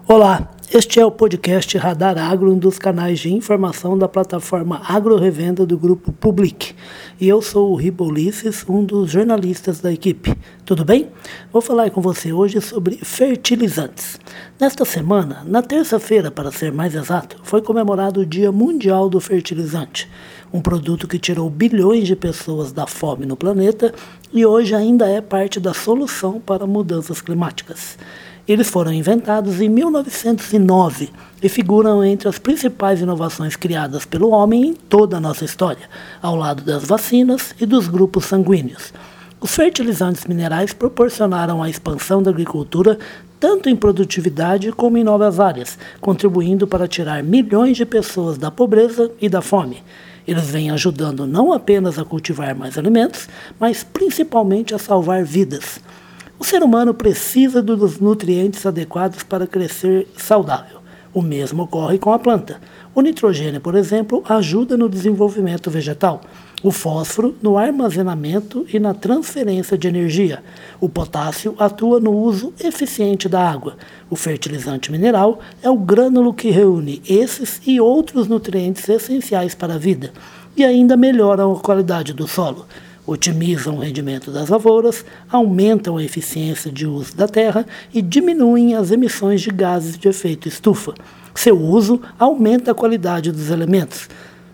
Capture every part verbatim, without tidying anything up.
Olá, este é o podcast Radar Agro, um dos canais de informação da plataforma Agro Revenda do Grupo Public. E eu sou o Ribo Ulisses, um dos jornalistas da equipe. Tudo bem? Vou falar com você hoje sobre fertilizantes. Nesta semana, na terça-feira para ser mais exato, foi comemorado o Dia Mundial do Fertilizante, um produto que tirou bilhões de pessoas da fome no planeta e hoje ainda é parte da solução para mudanças climáticas. Eles foram inventados em mil novecentos e nove e figuram entre as principais inovações criadas pelo homem em toda a nossa história, ao lado das vacinas e dos grupos sanguíneos. Os fertilizantes minerais proporcionaram a expansão da agricultura tanto em produtividade como em novas áreas, contribuindo para tirar milhões de pessoas da pobreza e da fome. Eles vêm ajudando não apenas a cultivar mais alimentos, mas principalmente a salvar vidas. O ser humano precisa dos nutrientes adequados para crescer saudável. O mesmo ocorre com a planta. O nitrogênio, por exemplo, ajuda no desenvolvimento vegetal. O fósforo no armazenamento e na transferência de energia. O potássio atua no uso eficiente da água. O fertilizante mineral é o grânulo que reúne esses e outros nutrientes essenciais para a vida e ainda melhoram a qualidade do solo. Otimizam o rendimento das lavouras, aumentam a eficiência de uso da terra e diminuem as emissões de gases de efeito estufa. Seu uso aumenta a qualidade dos alimentos.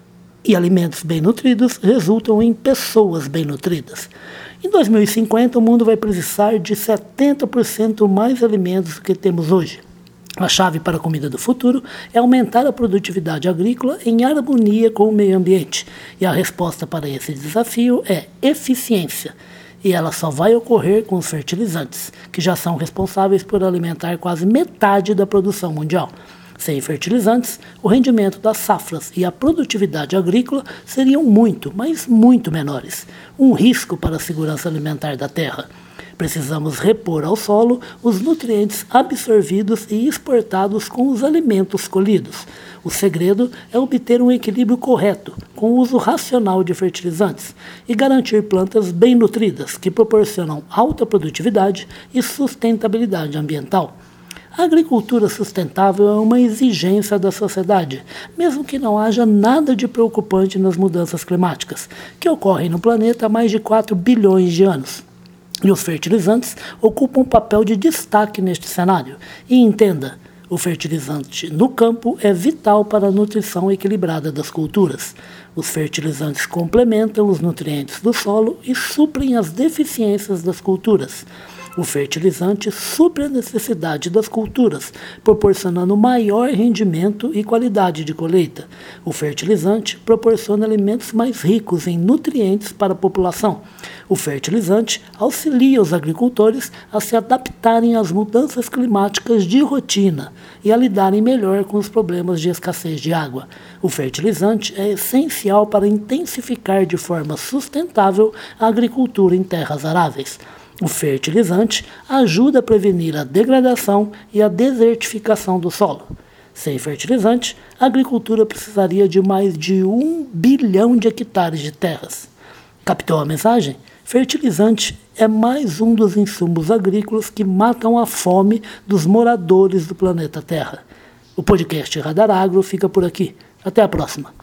E alimentos bem nutridos resultam em pessoas bem nutridas. Em dois mil e cinquenta, o mundo vai precisar de setenta por cento mais alimentos do que temos hoje. A chave para a comida do futuro é aumentar a produtividade agrícola em harmonia com o meio ambiente. E a resposta para esse desafio é eficiência. E ela só vai ocorrer com os fertilizantes, que já são responsáveis por alimentar quase metade da produção mundial. Sem fertilizantes, o rendimento das safras e a produtividade agrícola seriam muito, mas muito menores. Um risco para a segurança alimentar da terra. Precisamos repor ao solo os nutrientes absorvidos e exportados com os alimentos colhidos. O segredo é obter um equilíbrio correto, com o uso racional de fertilizantes, e garantir plantas bem nutridas, que proporcionam alta produtividade e sustentabilidade ambiental. A agricultura sustentável é uma exigência da sociedade, mesmo que não haja nada de preocupante nas mudanças climáticas, que ocorrem no planeta há mais de quatro bilhões de anos. E os fertilizantes ocupam um papel de destaque neste cenário. E entenda, o fertilizante no campo é vital para a nutrição equilibrada das culturas. Os fertilizantes complementam os nutrientes do solo e suprem as deficiências das culturas. O fertilizante supre a necessidade das culturas, proporcionando maior rendimento e qualidade de colheita. O fertilizante proporciona alimentos mais ricos em nutrientes para a população. O fertilizante auxilia os agricultores a se adaptarem às mudanças climáticas de rotina e a lidarem melhor com os problemas de escassez de água. O fertilizante é essencial para intensificar de forma sustentável a agricultura em terras aráveis. O fertilizante ajuda a prevenir a degradação e a desertificação do solo. Sem fertilizante, a agricultura precisaria de mais de um bilhão de hectares de terras. Captou a mensagem? Fertilizante é mais um dos insumos agrícolas que matam a fome dos moradores do planeta Terra. O podcast Radar Agro fica por aqui. Até a próxima.